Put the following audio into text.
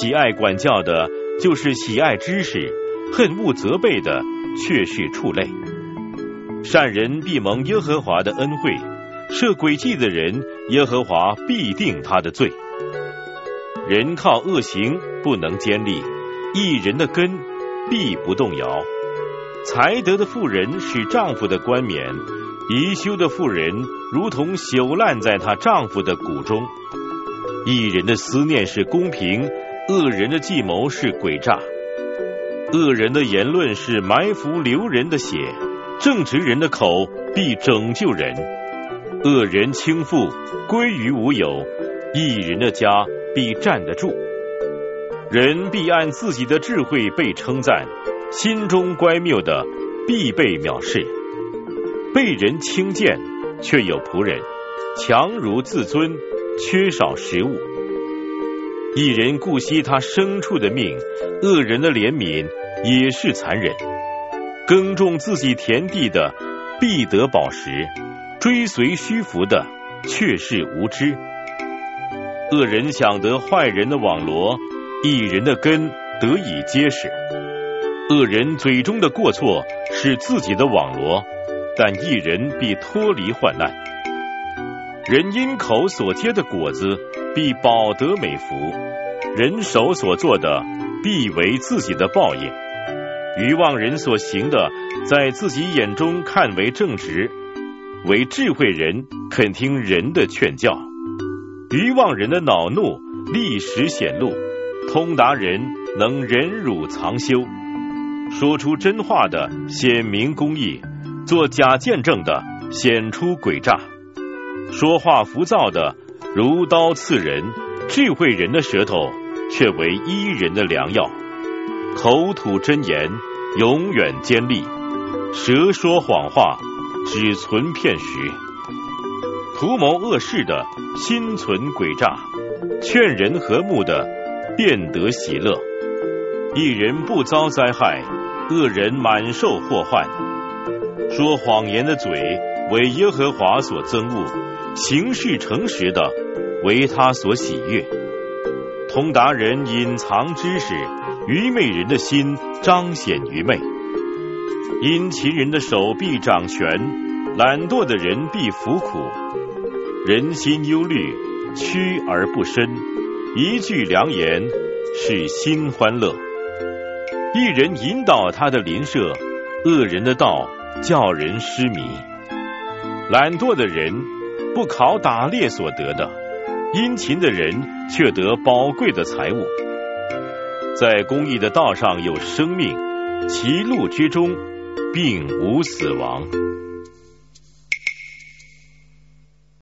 喜爱管教的，就是喜爱知识；恨恶责备的，却是畜类。善人必蒙耶和华的恩惠，设诡计的人，耶和华必定他的罪。人靠恶行不能坚立，义人的根必不动摇。才德的妇人使丈夫的冠冕，贻羞的妇人如同朽烂在她丈夫的骨中。义人的思念是公平，恶人的计谋是诡诈。恶人的言论是埋伏流人的血，正直人的口必拯救人。恶人倾覆，归于无有，义人的家必站得住。人必按自己的智慧被称赞，心中乖谬的必被藐视。被人轻贱，却有仆人；强如自尊，缺少食物。一人顾惜他牲畜的命，恶人的怜悯也是残忍。耕种自己田地的必得饱食，追随虚浮的却是无知。恶人想得坏人的网罗，义人的根得以结实。恶人嘴中的过错是自己的网罗，但义人必脱离患难。人因口所结的果子必饱得美福，人手所做的必为自己的报应。愚妄人所行的，在自己眼中看为正直，为智慧人肯听人的劝教。愚妄人的恼怒立时显露，通达人能忍辱藏羞。说出真话的显明公义，做假见证的显出诡诈。说话浮躁的如刀刺人，智慧人的舌头却为医人的良药。口吐真言，永远坚立；舌说谎话，只存片时。图谋恶事的心存诡诈，劝人和睦的便得喜乐。一人不遭灾害，恶人满受祸患。说谎言的嘴为耶和华所憎恶，行事诚实的为他所喜悦。通达人隐藏知识，愚昧人的心彰显愚昧。殷勤人的手必掌权，懒惰的人必服苦。人心忧虑，屈而不伸，一句良言使心欢乐。一人引导他的邻舍，恶人的道叫人失迷。懒惰的人不考打猎所得的，殷勤的人却得宝贵的财物。在公义的道上有生命，其路之中并无死亡。